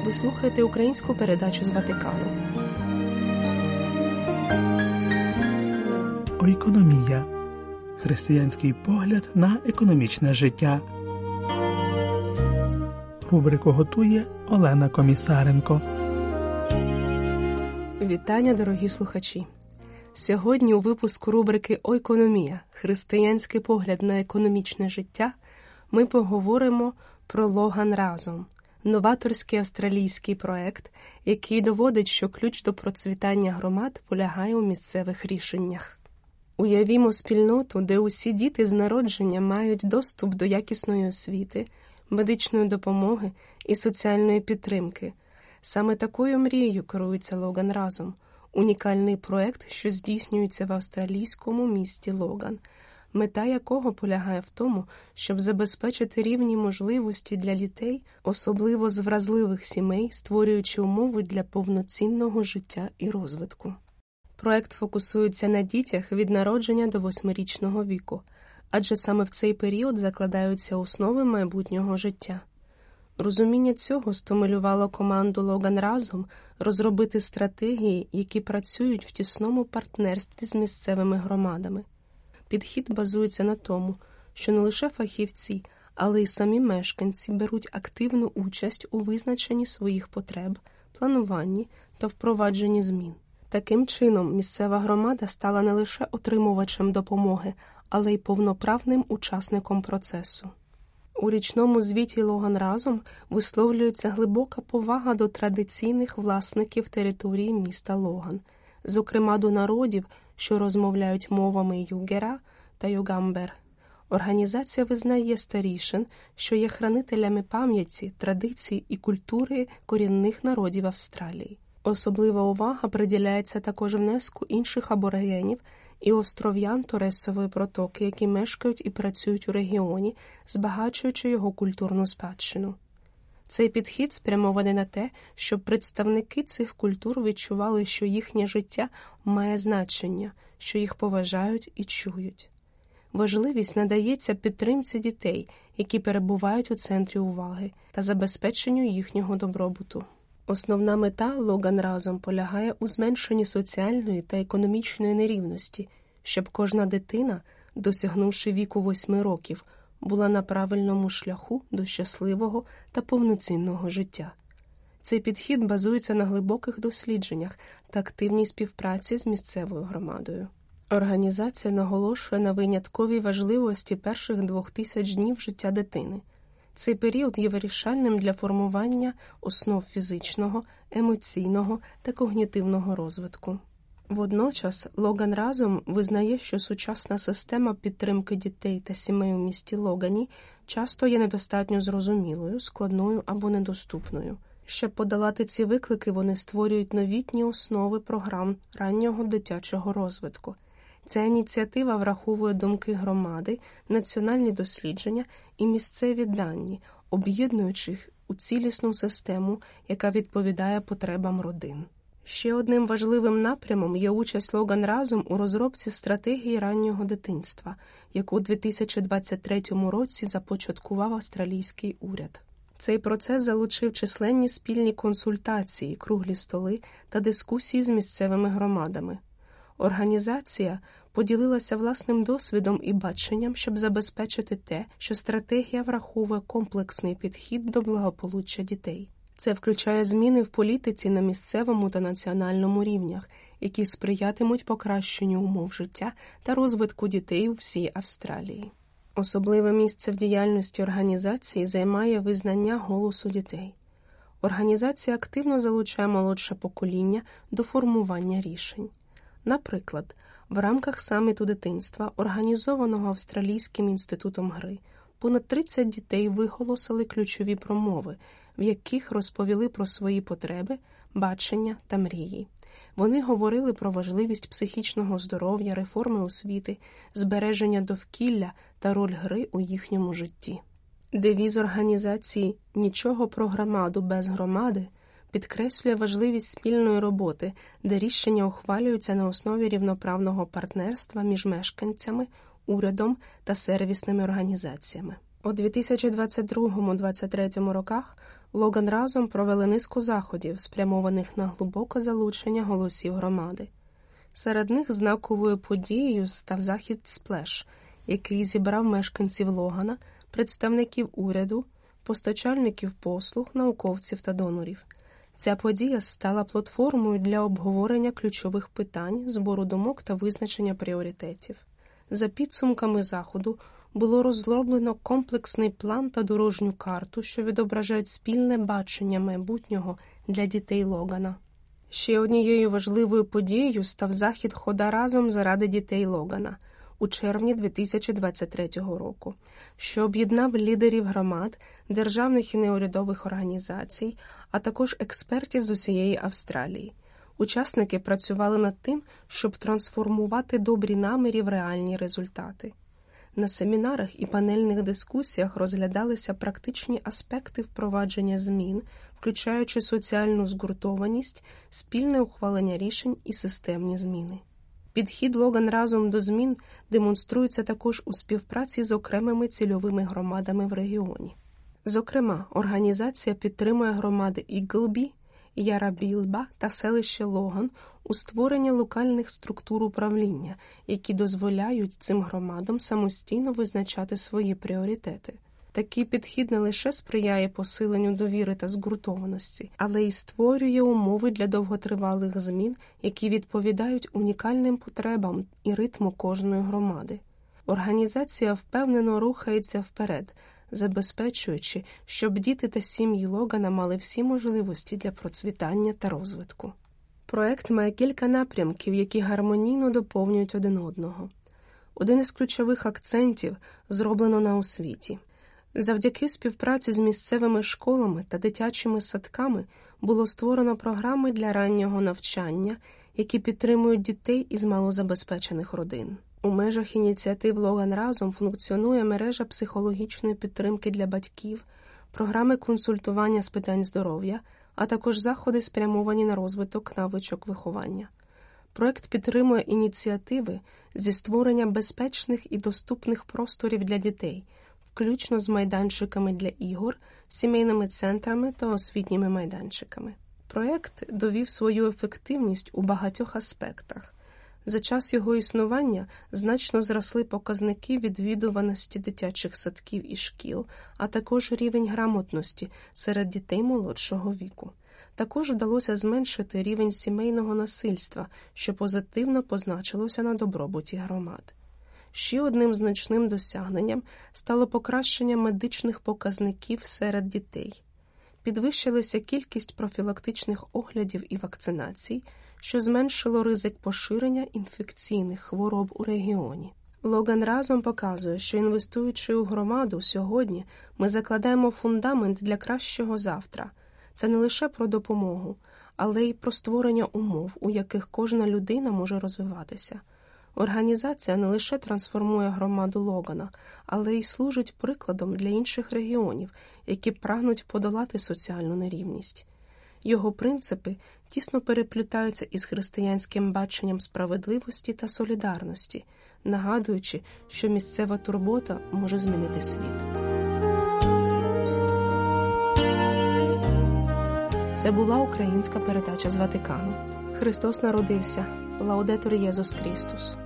Ви слухаєте українську передачу з Ватикану. Ойкономія. Християнський погляд на економічне життя. Рубрику готує Олена Комісаренко. Вітання, дорогі слухачі! Сьогодні у випуску рубрики «Ойкономія. Християнський погляд на економічне життя» ми поговоримо про Логан Разом – новаторський австралійський проект, який доводить, що ключ до процвітання громад полягає у місцевих рішеннях. Уявімо спільноту, де усі діти з народження мають доступ до якісної освіти, медичної допомоги і соціальної підтримки. Саме такою мрією керується Логан Разом – унікальний проект, що здійснюється в австралійському місті Логан, мета якого полягає в тому, щоб забезпечити рівні можливості для дітей, особливо з вразливих сімей, створюючи умови для повноцінного життя і розвитку. Проект фокусується на дітях від народження до 8-річного віку, адже саме в цей період закладаються основи майбутнього життя. Розуміння цього стимулювало команду Логан Разом розробити стратегії, які працюють в тісному партнерстві з місцевими громадами. Підхід базується на тому, що не лише фахівці, але й самі мешканці беруть активну участь у визначенні своїх потреб, плануванні та впровадженні змін. Таким чином, місцева громада стала не лише отримувачем допомоги, але й повноправним учасником процесу. У річному звіті Логан Разом висловлюється глибока повага до традиційних власників території міста Логан, зокрема до народів, що розмовляють мовами югера та югамбер. Організація визнає старішин, що є хранителями пам'яті, традицій і культури корінних народів Австралії. Особлива увага приділяється також внеску інших аборигенів і остров'ян Торесової протоки, які мешкають і працюють у регіоні, збагачуючи його культурну спадщину. Цей підхід спрямований на те, щоб представники цих культур відчували, що їхнє життя має значення, що їх поважають і чують. Важливість надається підтримці дітей, які перебувають у центрі уваги, та забезпеченню їхнього добробуту. Основна мета Логан Разом полягає у зменшенні соціальної та економічної нерівності, щоб кожна дитина, досягнувши віку 8 років, була на правильному шляху до щасливого та повноцінного життя. Цей підхід базується на глибоких дослідженнях та активній співпраці з місцевою громадою. Організація наголошує на винятковій важливості перших 2000 днів життя дитини. Цей період є вирішальним для формування основ фізичного, емоційного та когнітивного розвитку. Водночас Логан Разом визнає, що сучасна система підтримки дітей та сімей у місті Логані часто є недостатньо зрозумілою, складною або недоступною. Щоб подолати ці виклики, вони створюють новітні основи програм раннього дитячого розвитку. Ця ініціатива враховує думки громади, національні дослідження і місцеві дані, об'єднуючи їх у цілісну систему, яка відповідає потребам родин. Ще одним важливим напрямом є участь Логан Разом у розробці стратегії раннього дитинства, яку у 2023 році започаткував австралійський уряд. Цей процес залучив численні спільні консультації, круглі столи та дискусії з місцевими громадами. Організація поділилася власним досвідом і баченням, щоб забезпечити те, що стратегія враховує комплексний підхід до благополуччя дітей. Це включає зміни в політиці на місцевому та національному рівнях, які сприятимуть покращенню умов життя та розвитку дітей у всій Австралії. Особливе місце в діяльності організації займає визнання голосу дітей. Організація активно залучає молодше покоління до формування рішень. Наприклад, в рамках саміту дитинства, організованого Австралійським інститутом гри, понад 30 дітей виголосили ключові промови, в яких розповіли про свої потреби, бачення та мрії. Вони говорили про важливість психічного здоров'я, реформи освіти, збереження довкілля та роль гри у їхньому житті. Девіз організації «Нічого про громаду без громади» підкреслює важливість спільної роботи, де рішення ухвалюються на основі рівноправного партнерства між мешканцями, урядом та сервісними організаціями. У 2022-2023 роках Логан разом провели низку заходів, спрямованих на глибоке залучення голосів громади. Серед них знаковою подією став захід «Сплеш», який зібрав мешканців Логана, представників уряду, постачальників послуг, науковців та донорів. Ця подія стала платформою для обговорення ключових питань, збору думок та визначення пріоритетів. За підсумками заходу було розроблено комплексний план та дорожню карту, що відображають спільне бачення майбутнього для дітей Логана. Ще однією важливою подією став захід «Хода разом заради дітей Логана» у червні 2023 року, що об'єднав лідерів громад, державних і неурядових організацій, а також експертів з усієї Австралії. Учасники працювали над тим, щоб трансформувати добрі наміри в реальні результати. На семінарах і панельних дискусіях розглядалися практичні аспекти впровадження змін, включаючи соціальну згуртованість, спільне ухвалення рішень і системні зміни. Підхід Логан разом до змін демонструється також у співпраці з окремими цільовими громадами в регіоні. Зокрема, організація підтримує громади Іглбі, Ярабілба та селище Логан у створенні локальних структур управління, які дозволяють цим громадам самостійно визначати свої пріоритети. Такий підхід не лише сприяє посиленню довіри та згуртованості, але й створює умови для довготривалих змін, які відповідають унікальним потребам і ритму кожної громади. Організація впевнено рухається вперед, забезпечуючи, щоб діти та сім'ї Логана мали всі можливості для процвітання та розвитку. Проект має кілька напрямків, які гармонійно доповнюють один одного. Один із ключових акцентів зроблено на освіті. Завдяки співпраці з місцевими школами та дитячими садками було створено програми для раннього навчання, які підтримують дітей із малозабезпечених родин. У межах ініціатив Логан разом функціонує мережа психологічної підтримки для батьків, програми консультування з питань здоров'я, а також заходи, спрямовані на розвиток навичок виховання. Проект підтримує ініціативи зі створення безпечних і доступних просторів для дітей, включно з майданчиками для ігор, сімейними центрами та освітніми майданчиками. Проект довів свою ефективність у багатьох аспектах. За час його існування значно зросли показники відвідуваності дитячих садків і шкіл, а також рівень грамотності серед дітей молодшого віку. Також вдалося зменшити рівень сімейного насильства, що позитивно позначилося на добробуті громад. Ще одним значним досягненням стало покращення медичних показників серед дітей. Підвищилася кількість профілактичних оглядів і вакцинацій, що зменшило ризик поширення інфекційних хвороб у регіоні. Логан разом показує, що інвестуючи у громаду сьогодні, ми закладаємо фундамент для кращого завтра. Це не лише про допомогу, але й про створення умов, у яких кожна людина може розвиватися. Організація не лише трансформує громаду Логана, але й служить прикладом для інших регіонів, які прагнуть подолати соціальну нерівність. Його принципи тісно переплітаються із християнським баченням справедливості та солідарності, нагадуючи, що місцева турбота може змінити світ. Це була українська передача з Ватикану. Христос народився. Лаудетур Єсус Христос.